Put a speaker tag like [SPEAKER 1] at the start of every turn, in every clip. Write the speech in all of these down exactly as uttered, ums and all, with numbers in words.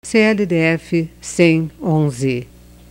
[SPEAKER 1] C L D F cem e onze.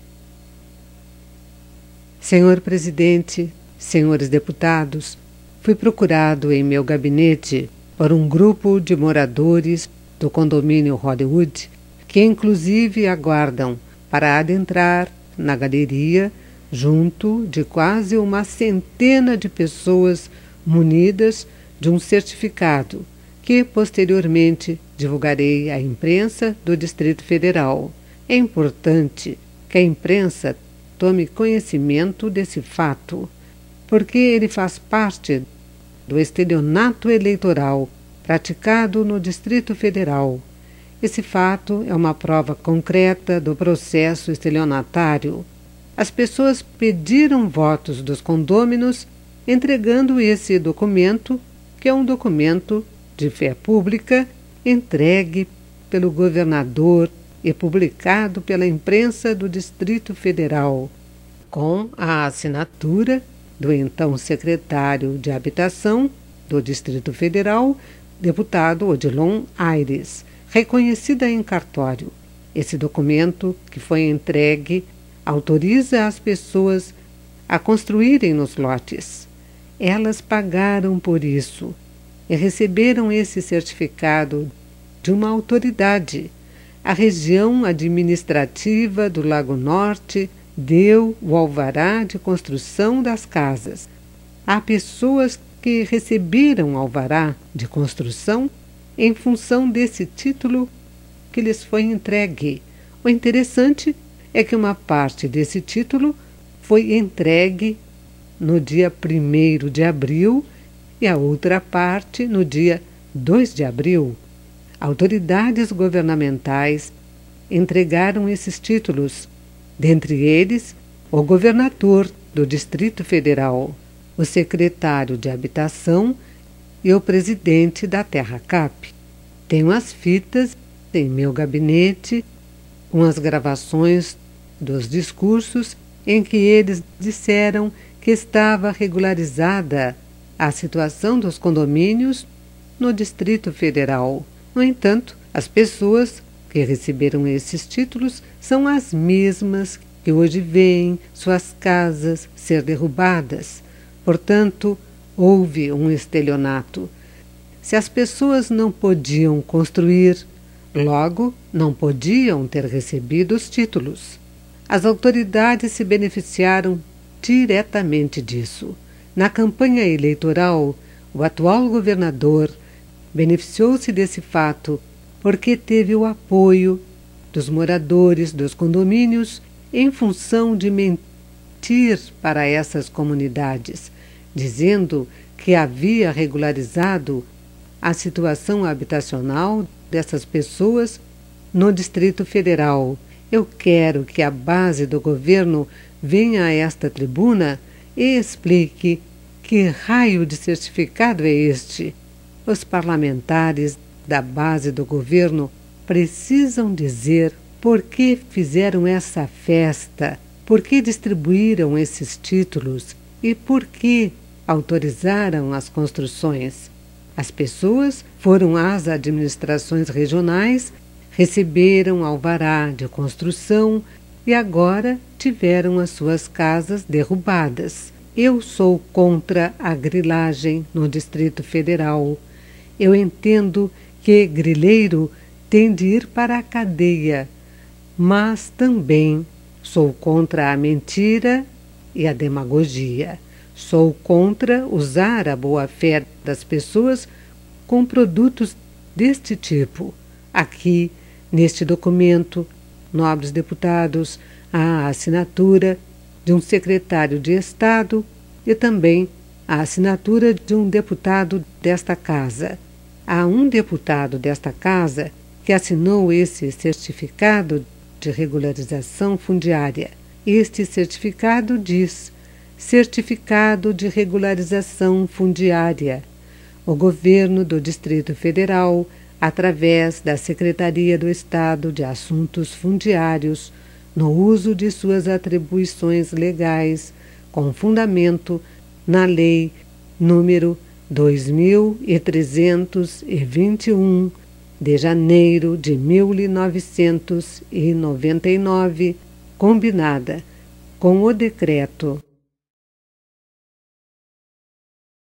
[SPEAKER 1] Senhor Presidente, senhores deputados, fui procurado em meu gabinete por um grupo de moradores do condomínio Hollywood, que inclusive aguardam para adentrar na galeria junto de quase uma centena de pessoas munidas de um certificado que posteriormente divulgarei à imprensa do Distrito Federal. É importante que a imprensa tome conhecimento desse fato, porque ele faz parte do estelionato eleitoral praticado no Distrito Federal. Esse fato é uma prova concreta do processo estelionatário. As pessoas pediram votos dos condôminos entregando esse documento, que é um documento de fé pública entregue pelo governador e publicado pela imprensa do Distrito Federal, com a assinatura do então secretário de Habitação do Distrito Federal, deputado Odilon Aires, reconhecida em cartório. Esse documento, que foi entregue, autoriza as pessoas a construírem nos lotes. Elas pagaram por isso e receberam esse certificado de uma autoridade. A região administrativa do Lago Norte deu o alvará de construção das casas. Há pessoas que receberam alvará de construção em função desse título que lhes foi entregue. O interessante é que uma parte desse título foi entregue no dia primeiro de abril e a outra parte no dia dois de abril. Autoridades governamentais entregaram esses títulos, dentre eles o governador do Distrito Federal, o secretário de Habitação e o presidente da TerraCap. Tenho as fitas em meu gabinete com as gravações dos discursos em que eles disseram que estava regularizada a situação dos condomínios no Distrito Federal. No entanto, as pessoas que receberam esses títulos são as mesmas que hoje veem suas casas ser derrubadas. Portanto, houve um estelionato. Se as pessoas não podiam construir, logo não podiam ter recebido os títulos. As autoridades se beneficiaram diretamente disso. Na campanha eleitoral, o atual governador beneficiou-se desse fato porque teve o apoio dos moradores dos condomínios em função de mentir para essas comunidades, dizendo que havia regularizado a situação habitacional dessas pessoas no Distrito Federal. Eu quero que a base do governo venha a esta tribuna e explique que raio de certificado é este. Os parlamentares da base do governo precisam dizer por que fizeram essa festa, por que distribuíram esses títulos e por que autorizaram as construções. As pessoas foram às administrações regionais, receberam alvará de construção e agora tiveram as suas casas derrubadas. Eu sou contra a grilagem no Distrito Federal. Eu entendo que grileiro tem de ir para a cadeia, mas também sou contra a mentira e a demagogia. Sou contra usar a boa-fé das pessoas com produtos deste tipo. Aqui, neste documento, nobres deputados, há a assinatura de um secretário de Estado e também a assinatura de um deputado desta casa. Há um deputado desta casa que assinou esse certificado de regularização fundiária. Este certificado diz: Certificado de Regularização Fundiária. O governo do Distrito Federal, através da Secretaria do Estado de Assuntos Fundiários, no uso de suas atribuições legais, com fundamento na Lei número dois mil trezentos e vinte e um, de janeiro de mil novecentos e noventa e nove, combinada com o decreto